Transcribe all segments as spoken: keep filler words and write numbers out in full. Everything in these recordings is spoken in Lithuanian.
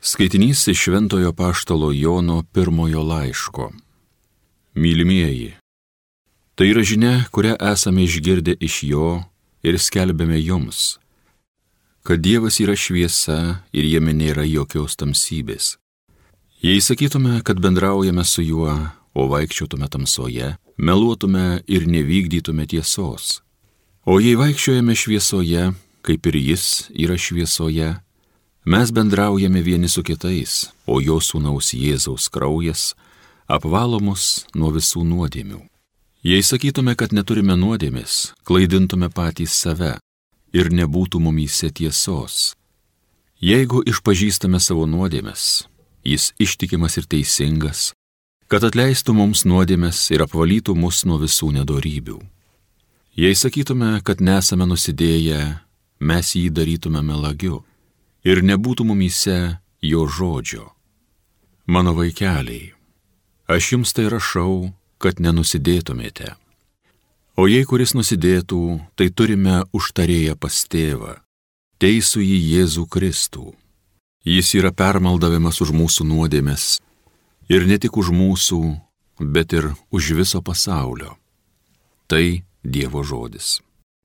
Skaitinys iš Šventojo Apaštalo Jono pirmojo laiško. Mylimieji, tai yra žinia, kurią esame išgirdę iš jo ir skelbėme jums, kad Dievas yra šviesa ir jame nėra jokios tamsybės. Jei sakytume, kad bendraujame su juo, o vaikščiotume tamsoje, meluotume ir nevykdytume tiesos. O jei vaikščiojame šviesoje, kaip ir jis yra šviesoje, mes bendraujame vieni su kitais, o jo sūnaus Jėzaus kraujas apvalo mus nuo visų nuodėmių. Jei sakytume, kad neturime nuodėmės, klaidintume patys save ir nebūtų mumyse tiesos. Jeigu išpažįstame savo nuodėmes, jis ištikimas ir teisingas, kad atleistų mums nuodėmes ir apvalytų mus nuo visų nedorybių. Jei sakytume, kad nesame nusidėję, mes jį darytume melagiu ir nebūtų mumyse jo žodžio. Mano vaikeliai, aš jums tai rašau, kad nenusidėtumėte. O jei kuris nusidėtų, tai turime užtarėję pas tėvą, teisų jį Jėzų Kristų. Jis yra permaldavimas už mūsų nuodėmes ir ne tik už mūsų, bet ir už viso pasaulio. Tai Dievo žodis.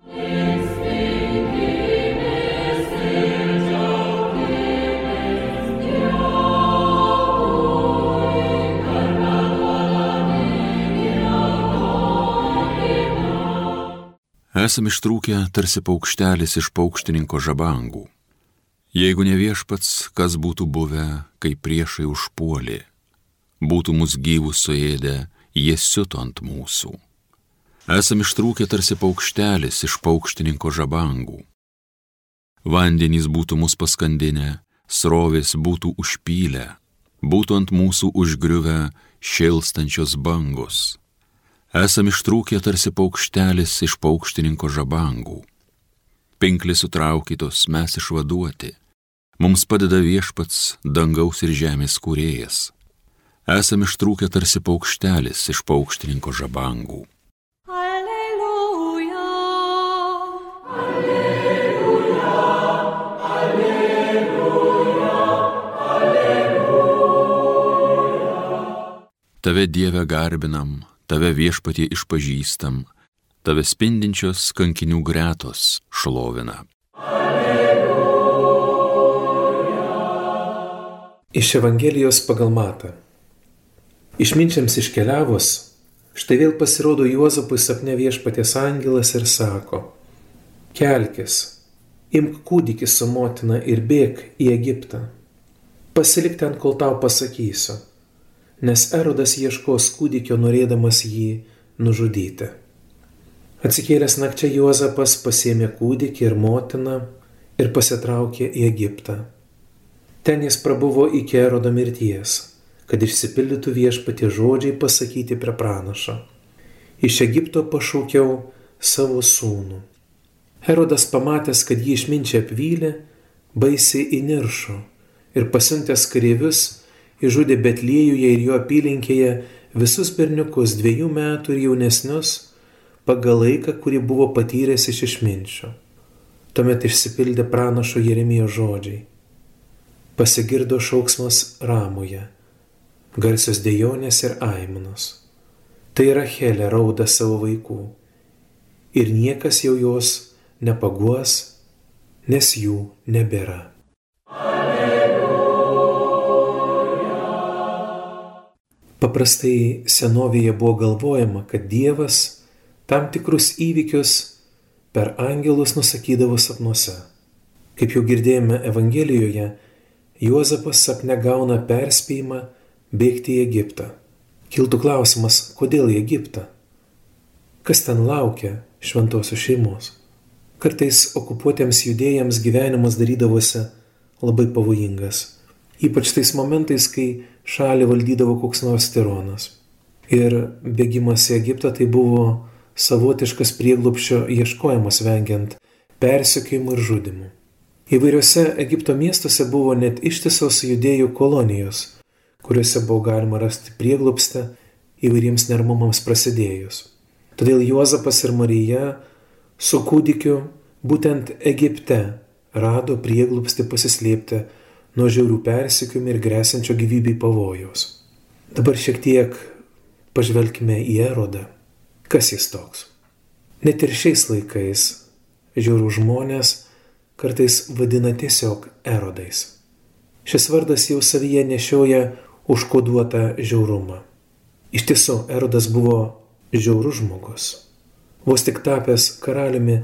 Esam ištrūkę tarsi paukštelis iš paukštininko žabangų. Jeigu ne viešpats, kas būtų buvę, kai priešai užpuolė, būtų mus gyvus suėdę, jie siuto ant mūsų. Esam ištrūkę tarsi paukštelis iš paukštininko žabangų. Vandenys būtų mus paskandinę, srovės būtų užpylę, būtų ant mūsų užgriuvę šėlstančios bangos. Esam ištrūkę tarsi paukštelis iš paukštininko žabangų. Pinklės sutraukytos, mes išvaduoti. Mums padeda viešpats, dangaus ir žemės kūrėjas. Esam ištrūkę tarsi paukštelis iš paukštininko žabangų. Alleluja, alleluja, alleluja, alleluja. Tave, Dieve, garbinam, tave viešpatie išpažįstam, tave spindinčios kankinių gretos šlovina. Iš Evangelijos pagal Matą. Išminčiams iškeliavus, štai vėl pasirodo Juozapui sapne viešpaties angelas ir sako: kelkis, imk kūdikį su motina ir bėk į Egiptą. Pasilik ten, kol tau pasakysiu, nes Erodas ieškos kūdikio, norėdamas jį nužudyti. Atsikėlęs nakčia Juozapas pasėmė kūdikį ir motiną ir pasitraukė į Egiptą. Ten jis prabuvo iki Erodo mirties, kad išsipildytų viešpatie žodžiai pasakyti prie pranašo: iš Egipto pašaukiau savo sūnų. Erodas, pamatęs, kad jį išminčiai apvylė, baisiai įniršo ir pasiuntęs kareivius išžudė Betliejuje ir jo apylinkėje visus berniukus dviejų metų ir jaunesnius pagal laiką, kurį buvo patyręs iš išminčio. Tuomet išsipildė pranašo Jeremijo žodžiai. Pasigirdo šauksmas Ramoje, garsios dejonės ir aimanos. Tai Rachelė rauda savo vaikų ir niekas jau jos nepaguos, nes jų nebėra. Paprastai senovėje buvo galvojama, kad Dievas tam tikrus įvykius per angelus nusakydavo sapnuose. Kaip jau girdėjome Evangelijoje, Juozapas sapne gauna perspėjimą bėgti į Egiptą. Kiltų klausimas, kodėl į Egiptą? Kas ten laukia šventosios šeimos? Kartais okupuotiems judėjams gyvenimas darydavosi labai pavojingas. Ypač tais momentais, kai šalį valdydavo koks nors tironas. Ir bėgimas į Egiptą tai buvo savotiškas prieglobsčio ieškojimas vengiant persekiojimų ir žudymų. Įvairiuose Egipto miestuose buvo net ištisos judėjų kolonijos, kuriuose buvo galima rasti prieglobstį įvairiems neramumams prasidėjus. Todėl Juozapas ir Marija su kūdikiu būtent Egipte rado prieglobstį pasislėpti nuo žiaurių persekiojimų ir grėsiančio gyvybei pavojaus. Dabar šiek tiek pažvelkime į Erodą. Kas jis toks? Net ir šiais laikais žiaurų žmonės kartais vadina tiesiog Erodais. Šis vardas jau savyje nešioja užkoduotą žiaurumą. Iš tiesų, Erodas buvo žiaurus žmogus. Vos tik tapęs karaliumi,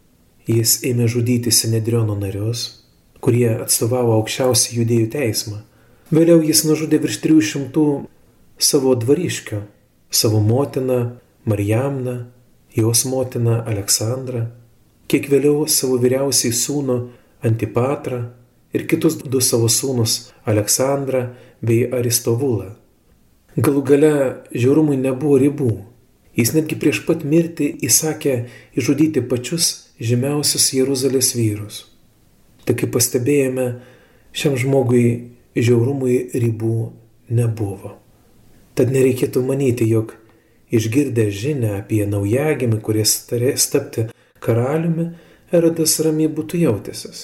jis ėmė žudyti Sinedriono narius, kurie atstovavo aukščiausią judėjų teismą. Vėliau jis nužudė virš trijų šimtų savo dvariškių, savo motiną Marijamną, jos motiną Aleksandrą, kiek vėliau savo vyriausiai sūnų Antipatrą ir kitus du savo sūnus Aleksandrą bei Aristovulą. Galų gale žiaurumui nebuvo ribų. Jis netgi prieš pat mirtį įsakė išžudyti pačius žymiausius Jeruzalės vyrus. Tai kaip pastebėjome, šiam žmogui žiaurumui ribų nebuvo. Tad nereikėtų manyti, jog išgirdę žinią apie naujagimį, kuris turės tapti karaliumi, Erodas ramiai būtų jautęsis.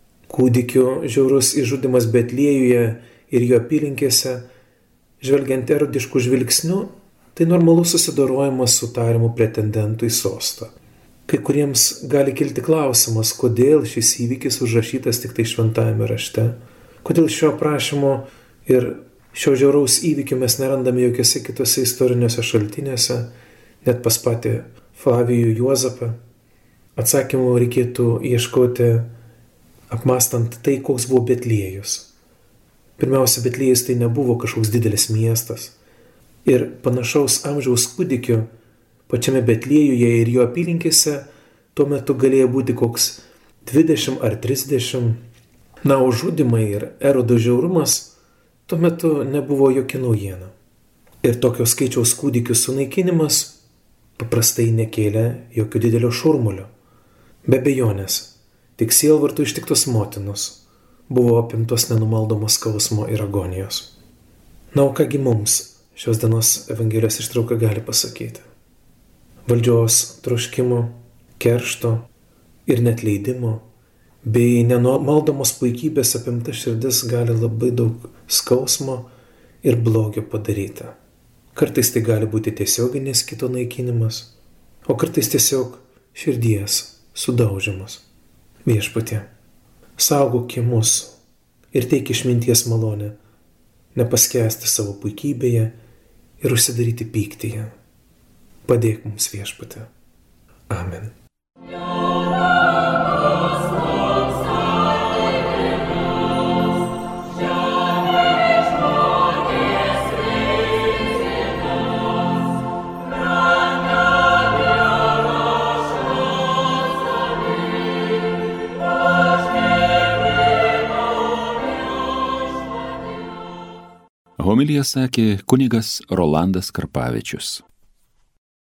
Kūdikio žiaurus išžudimas Betliejuje ir jo apylinkėse, žvelgiant erodiškų žvilgsnių, tai normalus susidorojimas su tariamu pretendentu į sostą. Kai kuriems gali kilti klausimas, kodėl šis įvykis užrašytas tik tai šventajame rašte, kodėl šio aprašymo ir šio žiauraus įvykio mes nerandame jokiose kitose istoriniuose šaltiniuose, net pas patį Flavijų Juozapą. Atsakymų reikėtų ieškoti apmastant tai, koks buvo Betliejus. Pirmiausia, Betliejus tai nebuvo kažkoks didelis miestas. Ir panašaus amžiaus kūdikio pačiame Betliejuje ir jo apylinkėse tuo metu galėjo būti koks dvidešimt ar trisdešimt. Na, o žudimai ir Erodo žiaurumas tuo metu nebuvo jokia naujiena. Ir tokio skaičiaus kūdikių sunaikinimas paprastai nekėlė jokio didelio šurmulio. Be abejonės, tik sielvartų ištiktos motinos buvo apimtos nenumaldomos skausmo ir agonijos. Na, o kągi mums šios dienos Evangelijos ištrauka gali pasakyti? Valdžios troškimo, keršto ir netleidimo bei nenumaldomos puikybės apimta širdis gali labai daug skausmo ir blogio padaryti. Kartais tai gali būti tiesioginis kito naikinimas, o kartais tiesiog širdies sudaužimas. Viešpatie, saugok mus ir teik išminties malonę, nepaskęsti savo puikybėje ir užsidaryti pyktyje. Padėk mums, Viešpatie. Amen. Homiliją sakė kunigas Rolandas Karpavičius.